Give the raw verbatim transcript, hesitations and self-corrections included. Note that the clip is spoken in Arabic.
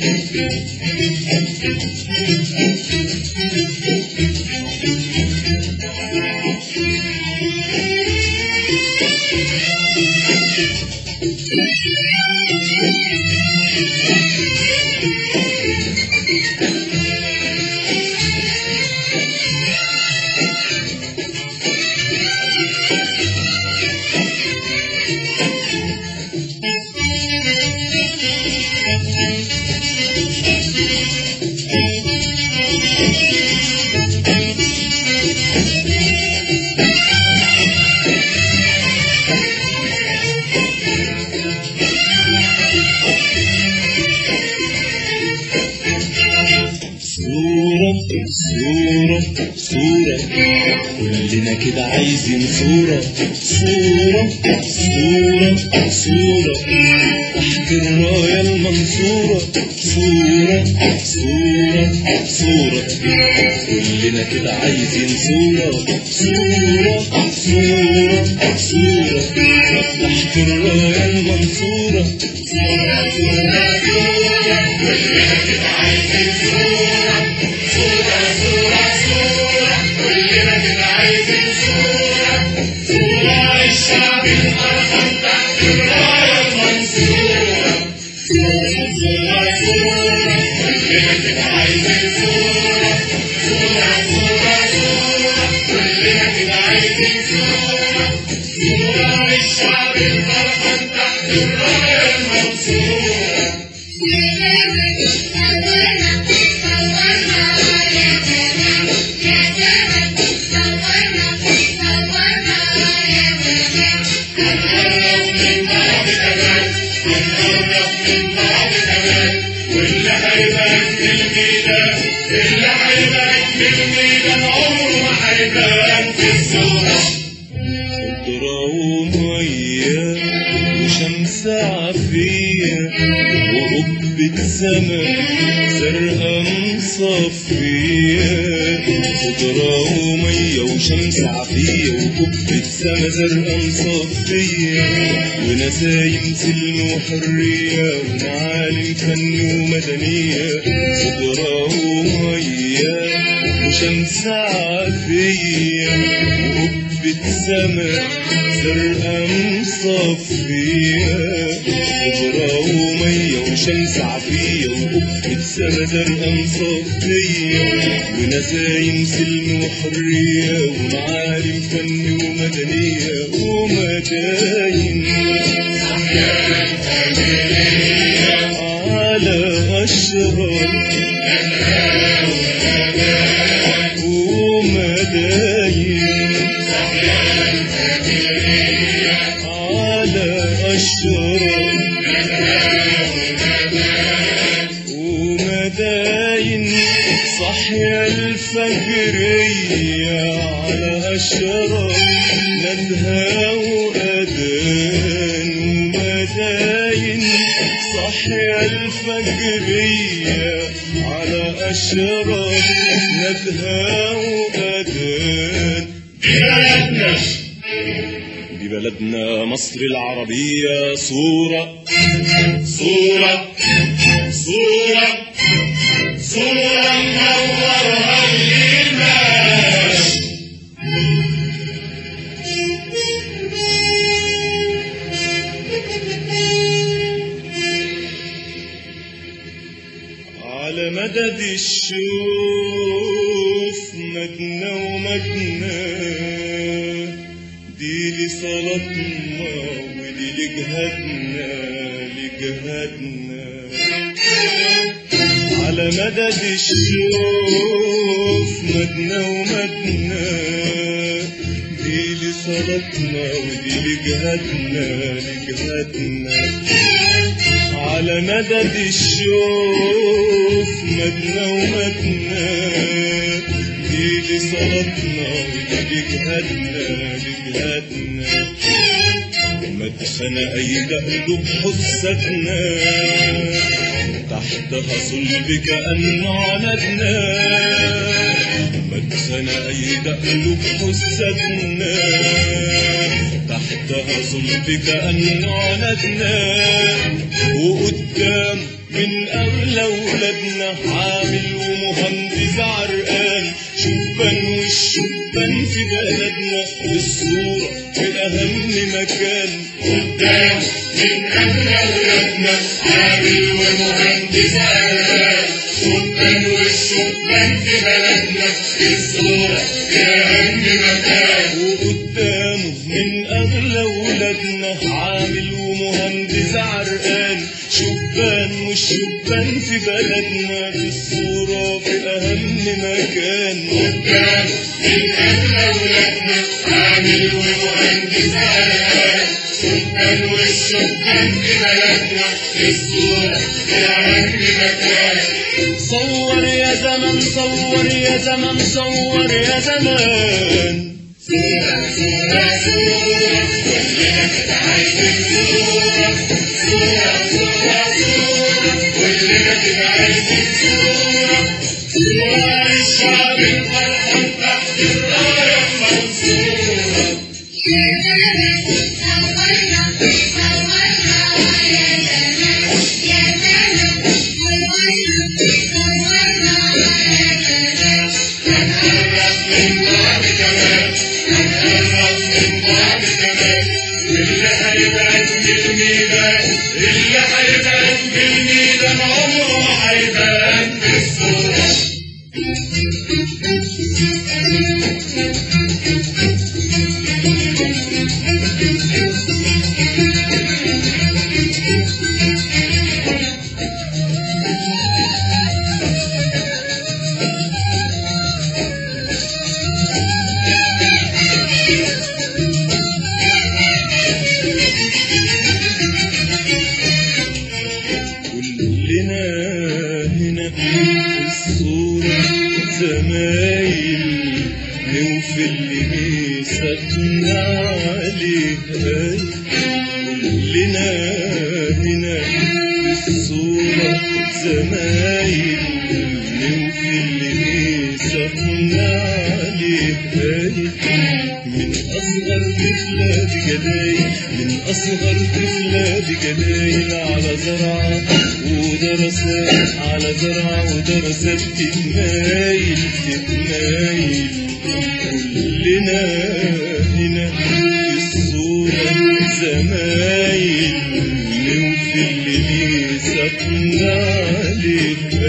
صورة صورة كلنا كده عايزين صورة صورة صورة صورة تحت الراية المنصورة صورة صورة صورة كلنا كده عايزين صورة صورة صورة صورة تحت الراية المنصورة صورة صورة صورة كلنا كده عايزين صورة صورة صورة صورة كلنا كده عايزين صورة صورة الشعب الأرحم تحت الراية المنصورة صورة صورة صورة كلنا كده عايزين صورة صورة صورة صورة كلنا كده عايزين صورة صورة الشعب الأرحم تحت الراية المنصورة واللي هيبارك الميدان اللي هيبارك الميدان عمره ما هيبارك في الصورة خضرة ومية وشمس عافية وقبة سما زرقاء مصفية خضرة ومية وشمس عافية وقبة سما زرقاء مصفية ونسايم سلم وحرية ومعالم فن ومدنية خضرة ومية وشمس عافية وقبة سما زرقاء مصفية خضرة ومية وشمس عافية وقبة سما زرقاء مصفية ونسايم سلم وحرية ومعالم فن ومدنية ومداين على أشرار ومداين على أشرار ومداين صحيا الفجرية على أشرار ندها وأذان ومداين صحيا الفجرية على أشرار ندها وأذان دي بلدنا دي بلدنا مصر العربية صورة صورة صورة صورة منورها للناس على مدد الشوف مدنا ومدنا دي لصلاتنا ودي لجهادنا لجهادنا على مدد الشوف مدنا ومدنا دي لصلاتنا ودي لجهادنا لجهادنا على مدد الشوف مدنا ومدنا دي لصلاتنا ودي لجهادنا لجهادنا مدخن أيد قلوب حسدنا تحتها صلب كأنه عندنا مدخن أيد قلوب حسدنا تحتها صلب كأنه عندنا وقدام من أغلى ولادنا عامل ومهندس عرقان شبان والشبان في بلدنا الصورة في أهم مكان قدام من أغلى ولادنا عامل ومهندس عرقان شبان والشبان في بلدنا الصورة في أهم مكان وقدامه من أغلى ولادنا عامل ومهندس عرقان شبان والشبان في بلدنا في الصورة في أهم مكان قدام من أغلى ولادنا عامل ومهندس عرقان شبان والشبان في بلدنا في الصورة في أهم مكان صور يا زمن صور يا زمن صور يا زمان صورة صورة صورة كلنا كده عايزين صورة صورة صورة صورة كلنا كده عايزين صورة صورة الشعب الفرحان تحت الراية منصورة اللي هيبان بالميدان اللي هيبان بالميدان عمره هيبان بالصورة كلنا هنا في الصورة زمايل نوفي اللي ميثاقنا عليها كلنا هنا في الصورة زمايل نوفي اللي ميثاقنا عليها من أصغر طفلة بجدايل من أصغر طفلة بجدايل على زرعة ودرسات على زرعة ودرسات تتمايل تتمايل كلنا هنا في الصورة زمايل نوفي اللي ميثاقنا عليها